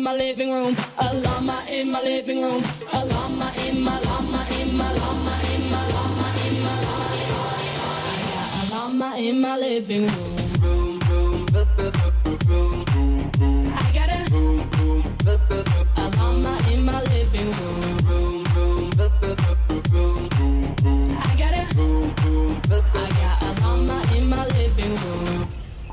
my living room. A llama in my living room. A llama in my llama in my llama in my llama in my llama. A llama in my living room. I got a llama in my living room. I got a llama in my living room.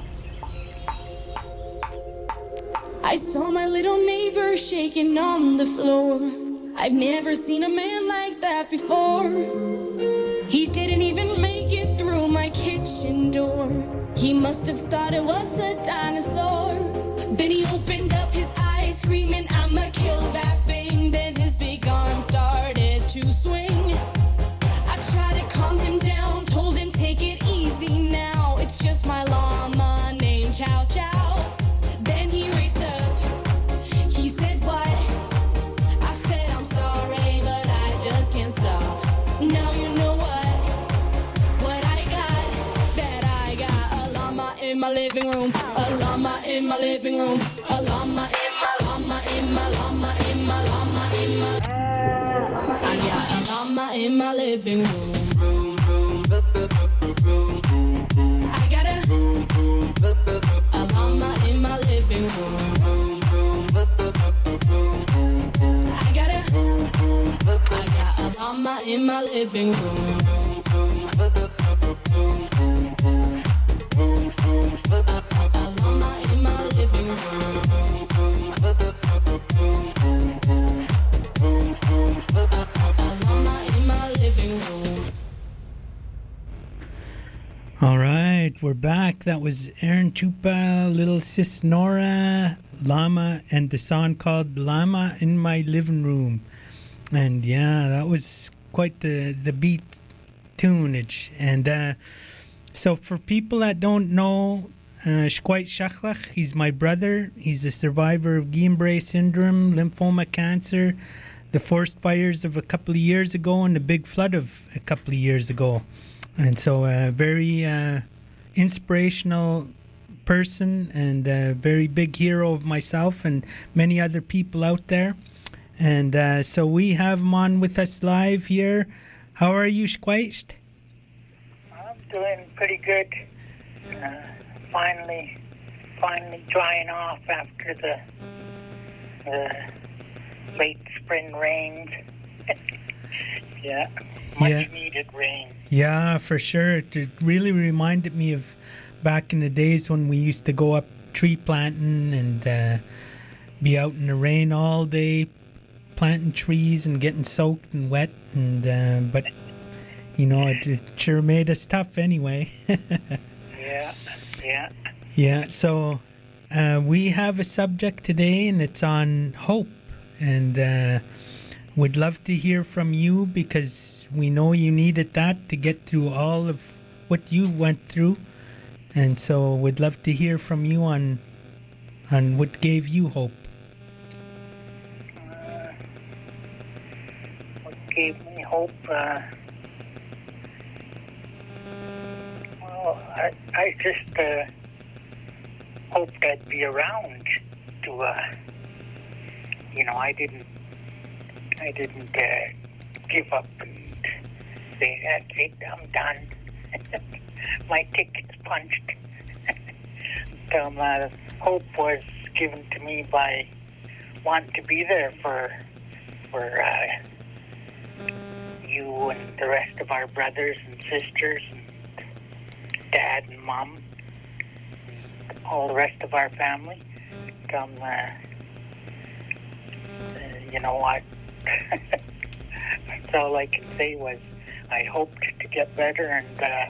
I saw my little neighbor shaking on the floor. I've never seen a man like that before. He didn't even make it through my kitchen door. He must have thought it was a dinosaur. Then he opened up his eyes screaming, I'ma kill that thing. Then his big arm started to swing. I tried to calm him down, told him take it easy now. It's just my llama named Chow Chow. Then he raised up, he said what? I said I'm sorry, but I just can't stop. Now you know what I got, that I got a llama in my living room. A llama in my living room. A llama in my llama in my llama in my llama in my. I got a llama in my living room. I got a llama in my living room. I got a llama in my living room. All right, we're back. That was Aaron Chupa, Little Sis Nora, Llama, and the song called Llama in My Living Room. And yeah, that was quite the beat tunage. And so for people that don't know, Shkwait Shachlach, he's my brother. He's a survivor of Guillain-Barré syndrome, lymphoma cancer, the forest fires of a couple of years ago, and the big flood of a couple of years ago. And so a very inspirational person and a very big hero of myself and many other people out there. And so we have him on with us live here. How are you, Shkwait? I'm doing pretty good. Finally drying off after the late spring rains. Yeah, much needed rain. Yeah, for sure. It really reminded me of back in the days when we used to go up tree planting and be out in the rain all day, planting trees and getting soaked and wet. And but you know, it sure made us tough anyway. Yeah. So we have a subject today, and it's on hope. And we'd love to hear from you because we know you needed that to get through all of what you went through. And so we'd love to hear from you on what gave you hope. What gave me hope? Well, I just hoped I'd be around to, I didn't give up and say, that's it, I'm done. My ticket's punched. Hope was given to me by wanting to be there for you and the rest of our brothers and sisters and dad and mom, and all the rest of our family. You know what? That's all I can say was I hoped to get better and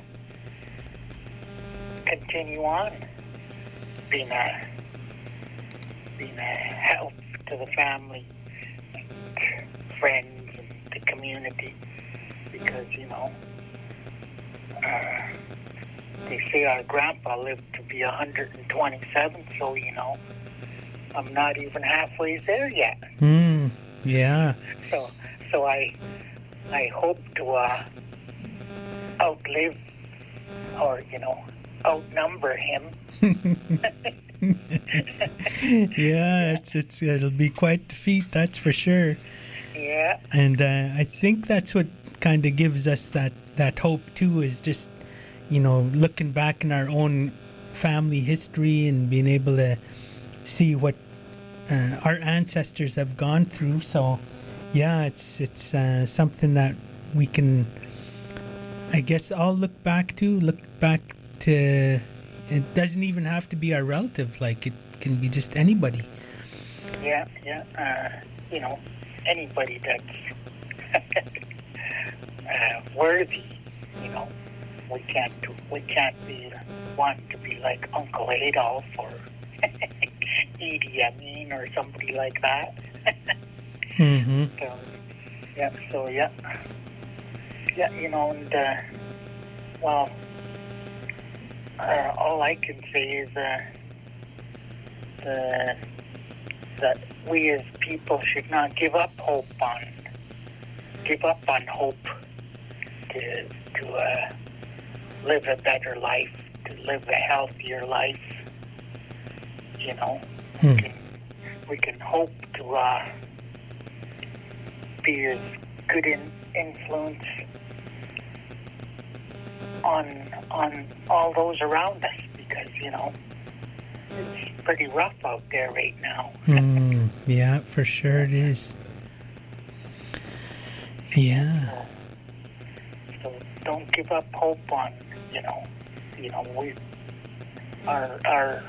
continue on being a help to the family and friends and the community, because they say our grandpa lived to be 127, so I'm not even halfway there yet. Yeah. So I hope to outlive or outnumber him. Yeah, it'll be quite the feat, that's for sure. Yeah. And I think that's what kind of gives us that hope too, is just, looking back in our own family history and being able to see what our ancestors have gone through. So yeah, it's something that we can, I guess, all look back to. It doesn't even have to be our relative, like it can be just anybody. Yeah. Anybody that's worthy. We can't be one to be like Uncle Adolf or Idi Amin or somebody like that. Mm-hmm. So yeah, and all I can say is that we as people should not give up on hope to live a better life, to live a healthier life. We can hope to be a good influence on all those around us, because it's pretty rough out there right now. Yeah, for sure it is. Yeah. So don't give up hope on our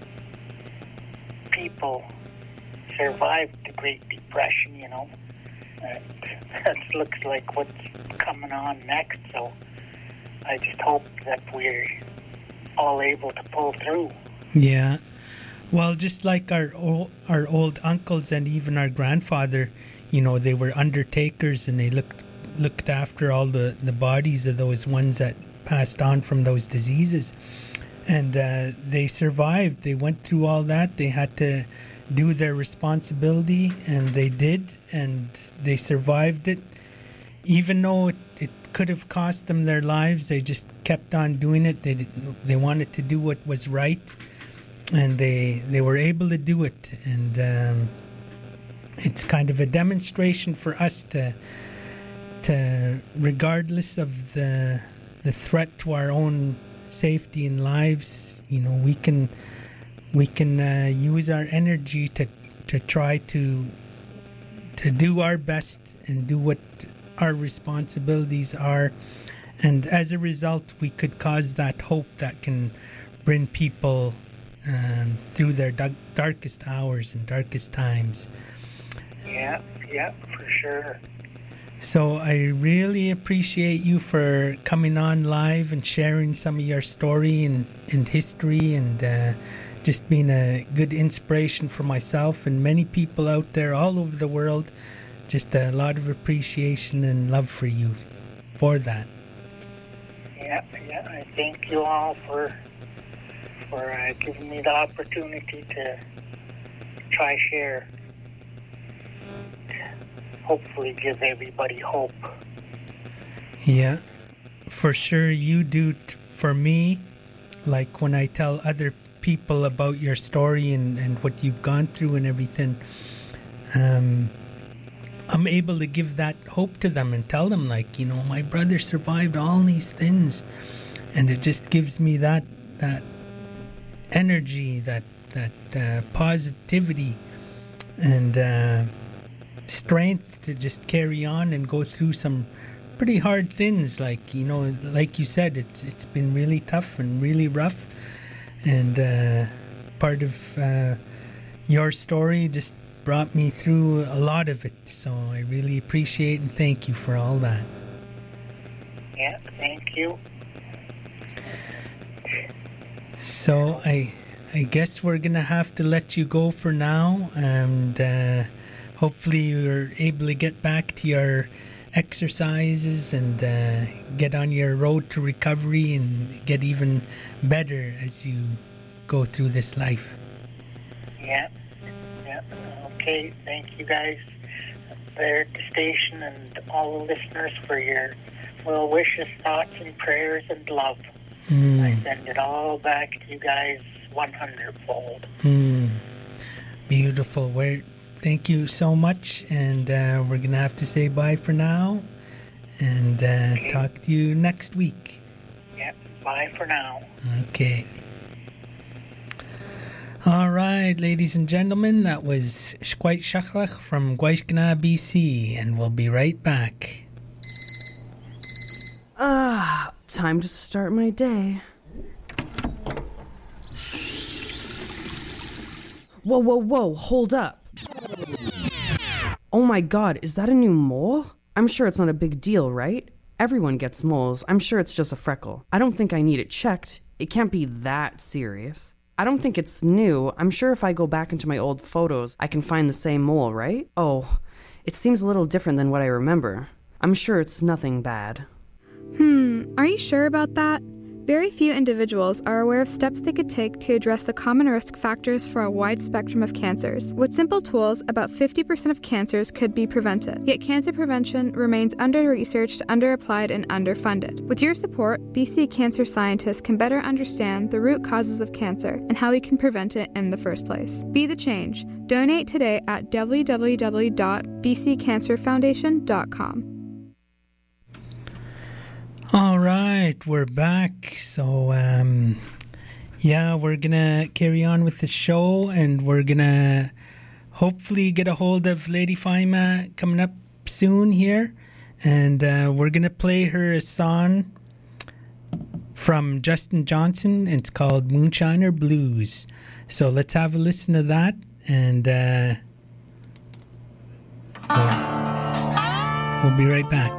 people survived the Great Depression. That looks like what's coming on next. So I just hope that we're all able to pull through. Yeah. Well, just like our old uncles and even our grandfather, they were undertakers, and they looked after all the bodies of those ones that passed on from those diseases. And they survived. They went through all that. They had to do their responsibility, and they did, and they survived it. Even though it could have cost them their lives, they just kept on doing it. They wanted to do what was right, and they were able to do it. And it's kind of a demonstration for us to regardless of the threat to our own safety and lives, we can use our energy to try to do our best and do what our responsibilities are, and as a result we could cause that hope that can bring people through their darkest hours and darkest times. Yeah, for sure. So I really appreciate you for coming on live and sharing some of your story and history, and just being a good inspiration for myself and many people out there all over the world. Just a lot of appreciation and love for you for that. Yeah, I thank you all for giving me the opportunity to try share. Hopefully give everybody hope. Yeah, for sure you do for me. Like when I tell other people about your story and what you've gone through and everything, I'm able to give that hope to them and tell them, like, my brother survived all these things, and it just gives me that energy, that positivity and strength to just carry on and go through some pretty hard things. Like like you said, it's been really tough and really rough, and part of your story just brought me through a lot of it. So I really appreciate and thank you for all that. Yeah, thank you. So I guess we're gonna have to let you go for now, and hopefully you're able to get back to your exercises and get on your road to recovery and get even better as you go through this life. Yeah. Okay, thank you guys there at the station and all the listeners for your well wishes, thoughts, and prayers and love. I send it all back to you guys 100-fold. Beautiful. Thank you so much, and we're going to have to say bye for now, and talk to you next week. Yep, bye for now. Okay. All right, ladies and gentlemen, that was Shquait Shachlach from Gwaishkana, BC, and we'll be right back. Time to start my day. Whoa, hold up. Oh my god, is that a new mole? I'm sure it's not a big deal, right? Everyone gets moles. I'm sure it's just a freckle. I don't think I need it checked. It can't be that serious. I don't think it's new. I'm sure if I go back into my old photos, I can find the same mole, right? Oh, it seems a little different than what I remember. I'm sure it's nothing bad. Are you sure about that? Very few individuals are aware of steps they could take to address the common risk factors for a wide spectrum of cancers. With simple tools, about 50% of cancers could be prevented. Yet cancer prevention remains under-researched, under-applied, and underfunded. With your support, BC cancer scientists can better understand the root causes of cancer and how we can prevent it in the first place. Be the change. Donate today at www.bccancerfoundation.com. All right, we're back. So, we're going to carry on with the show, and we're going to hopefully get a hold of Lady Faima coming up soon here. And we're going to play her a song from Justin Johnson. It's called Moonshiner Blues. So let's have a listen to that, and we'll be right back.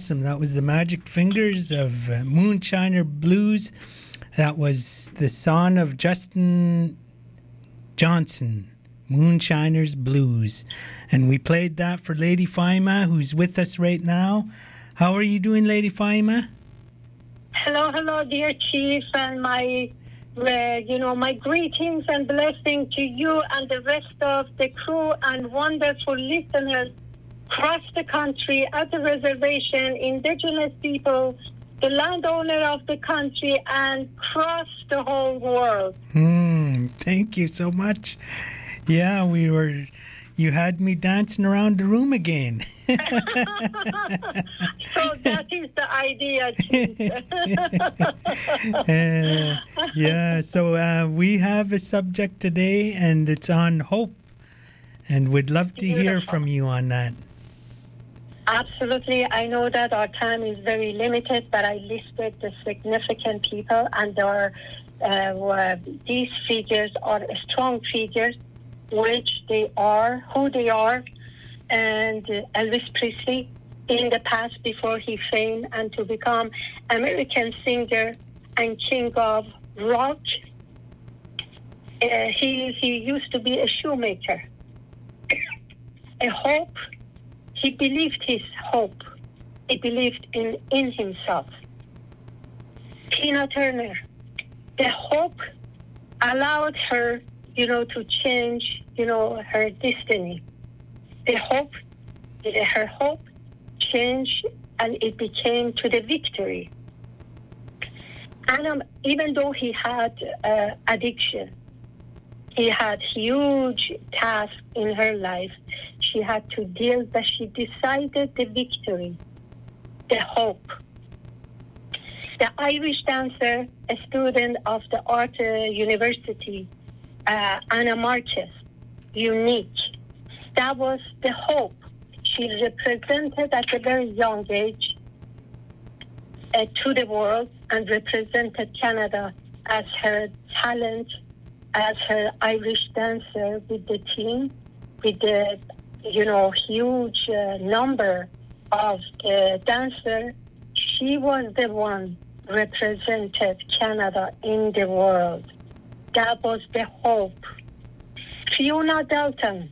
awesome. That was the Magic Fingers of Moonshiner Blues. That was the song of Justin Johnson, Moonshiner's Blues. And we played that for Lady Faima, who's with us right now. How are you doing, Lady Faima? Hello, dear Chief, and my greetings and blessing to you and the rest of the crew and wonderful listeners across the country, at the reservation, indigenous people, the landowner of the country, and across the whole world. Thank you so much. Yeah, you had me dancing around the room again. So that is the idea, Chief. So we have a subject today, and it's on hope. And we'd love to hear from you on that. Absolutely. I know that our time is very limited, but I listed the significant people, and these figures are strong figures, which they are, who they are. And Elvis Presley, in the past, before he famed and to become American singer and king of rock, he used to be a shoemaker. A hope. He believed his hope. He believed in himself. Tina Turner, the hope allowed her, to change, her destiny. Her hope changed, and it became to the victory. And even though he had addiction, he had huge tasks in her life. She had to deal, but she decided the victory, the hope. The Irish dancer, a student of the Art University, Anna Marquez, unique. That was the hope. She represented at a very young age to the world and represented Canada as her talent, as her Irish dancer with the team, with the huge number of the dancer. She was the one represented Canada in the world. That was the hope. Fiona Dalton,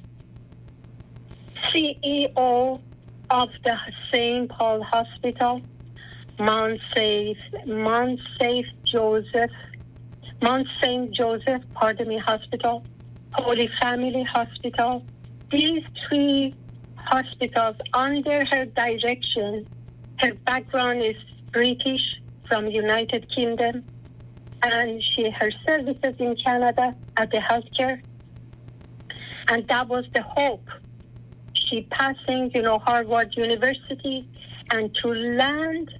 CEO of the St. Paul Hospital, Mount St. Joseph Hospital, Holy Family Hospital. These three hospitals, under her direction, her background is British from United Kingdom, and her services in Canada at the healthcare. And that was the hope. She passing, Harvard University, and to land,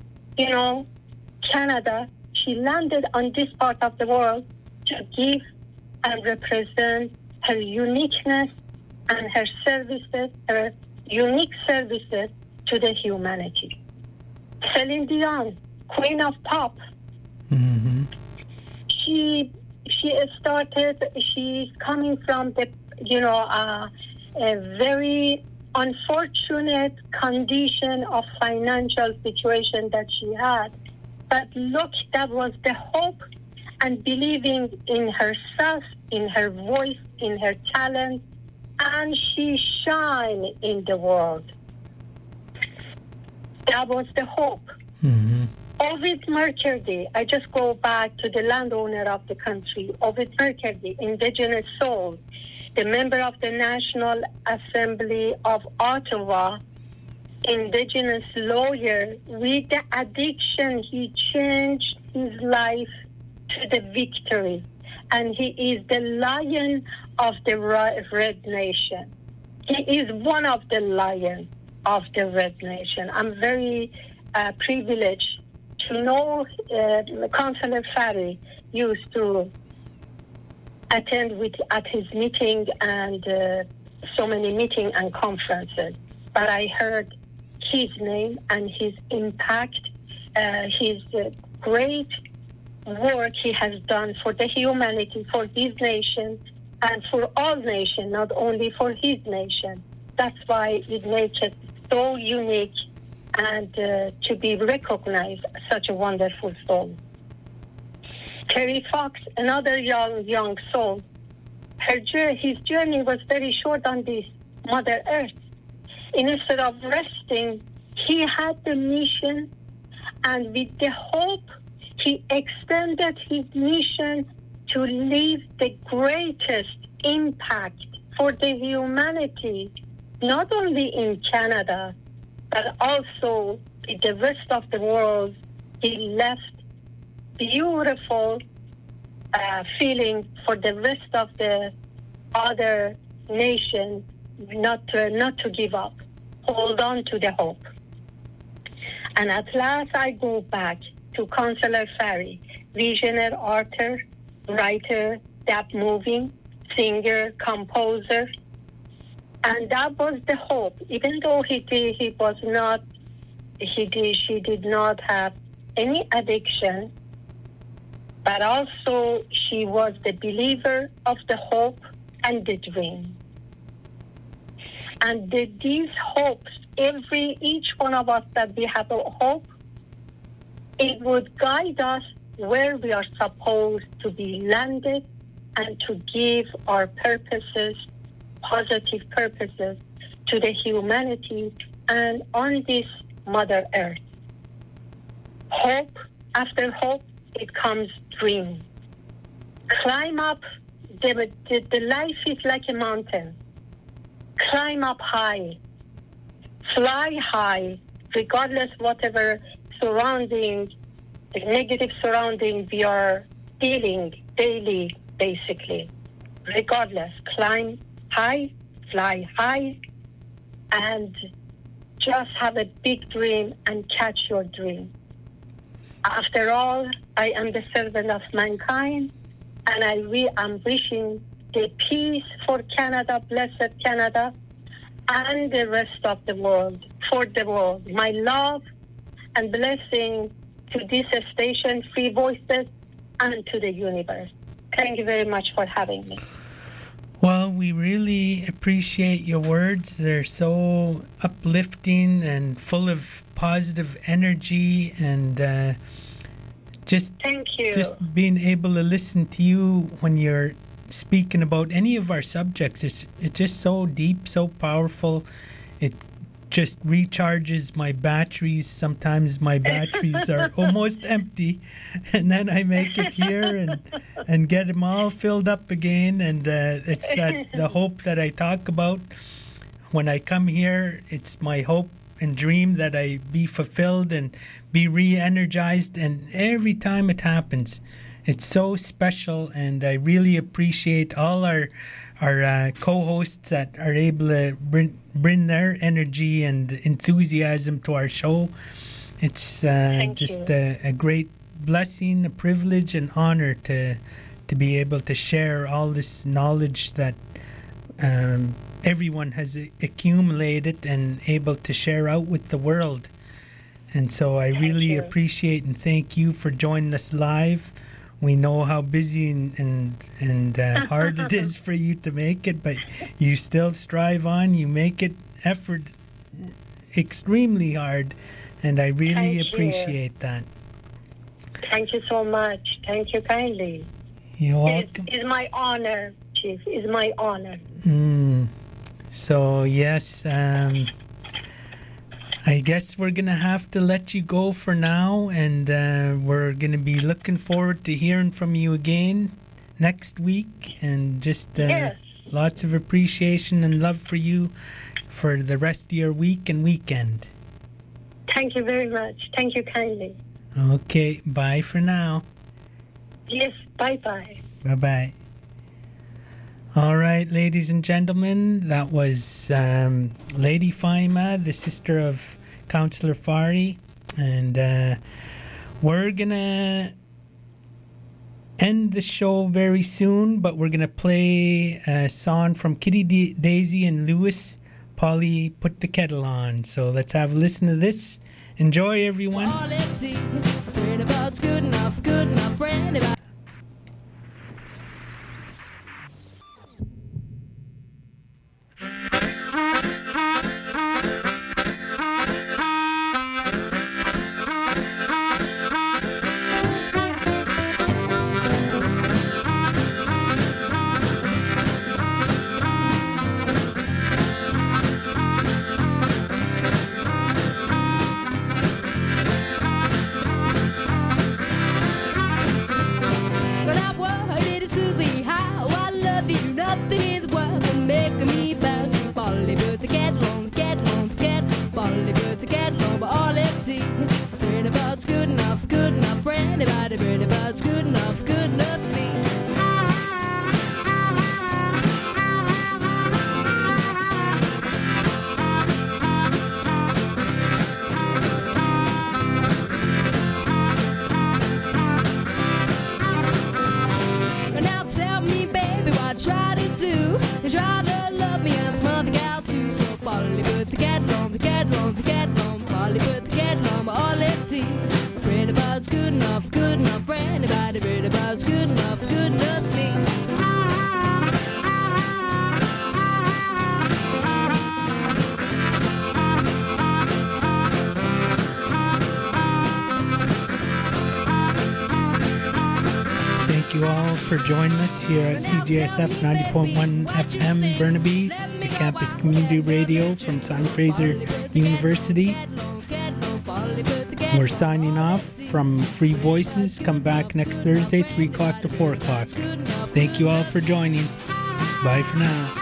Canada, she landed on this part of the world to give and represent her uniqueness and her services, her unique services to the humanity. Celine Dion, Queen of Pop. Mm-hmm. She's coming from the, a very unfortunate condition of financial situation that she had. But look, that was the hope and believing in herself, in her voice, in her talent, and she shined in the world. That was the hope. Mm-hmm. Ovid Mercurdy, I just go back to the landowner of the country. Ovid Mercurdy, indigenous soul, the member of the National Assembly of Ottawa, indigenous lawyer. With the addiction, he changed his life to the victory. And he is the lion of the Red Nation. He is one of the lions of the Red Nation. I'm very privileged to know Councillor Farry used to attend at his meeting and so many meetings and conferences. But I heard his name and his impact, his great work he has done for the humanity, for his nation, and for all nations, not only for his nation. That's why it makes it so unique and to be recognized as such a wonderful soul. Terry Fox, another young soul, his journey was very short on this Mother Earth. Instead of resting, he had the mission, and with the hope, he extended his mission to leave the greatest impact for the humanity, not only in Canada, but also in the rest of the world. He left beautiful feeling for the rest of the other nations not to give up, hold on to the hope. And at last I go back to Councillor Farry, visionary author, writer, dub moving, singer, composer. And that was the hope. Even though she did not have any addiction, but also she was the believer of the hope and the dream. And these hopes, each one of us that we have a hope, it would guide us where we are supposed to be landed and to give our purposes, positive purposes, to the humanity and on this Mother Earth. Hope, after hope, it comes dream. Climb up, the life is like a mountain. Climb up high, fly high, regardless whatever surrounding, the negative surrounding we are dealing daily, basically. Regardless, climb high, fly high, and just have a big dream and catch your dream. After all, I am the servant of mankind, and I'm wishing the peace for Canada, blessed Canada, and the rest of the world, for the world. My love and blessing to this station, Free Voices, and to the universe. Thank you very much for having me. Well, we really appreciate your words. They're so uplifting and full of positive energy, and thank you. Just being able to listen to you when you're speaking about any of our subjects, it's just so deep, so powerful. It just recharges my batteries. Sometimes my batteries are almost empty, and then I make it here and get them all filled up again. And it's the hope that I talk about when I come here. It's my hope and dream that I be fulfilled and be re-energized. And every time it happens, it's so special, and I really appreciate all our co-hosts that are able to bring their energy and enthusiasm to our show. It's just a great blessing, a privilege, and honor to be able to share all this knowledge that everyone has accumulated and able to share out with the world. And so I really appreciate and thank you for joining us live. We know how busy and hard it is for you to make it, but you still strive on. You make it effort extremely hard, and I really appreciate that. Thank you so much. Thank you kindly. You're welcome. It's my honor, Chief. It's my honor. So, yes, I guess we're going to have to let you go for now, and we're going to be looking forward to hearing from you again next week, and just lots of appreciation and love for you for the rest of your week and weekend. Thank you very much. Thank you kindly. Okay, bye for now. Yes, bye-bye. Bye-bye. All right, ladies and gentlemen, that was Lady Faima, the sister of Councillor Fari, and we're going to end the show very soon, but we're going to play a song from Kitty Daisy and Lewis, Polly Put the Kettle On. So let's have a listen to this. Enjoy, everyone. about it's good enough for me. Try to do, and try to love me and some other gal too. So Bollywood, the get along, the get along, the get along. Bollywood, the get along, all let's see. Praying about it's good enough for anybody. Praying about it's good enough for me. Thank you all for joining us here at CJSF 90.1 FM Burnaby, the campus community radio from Simon Fraser University. We're signing off from Free Voices. Come back next Thursday, 3 o'clock to 4 o'clock. Thank you all for joining. Bye for now.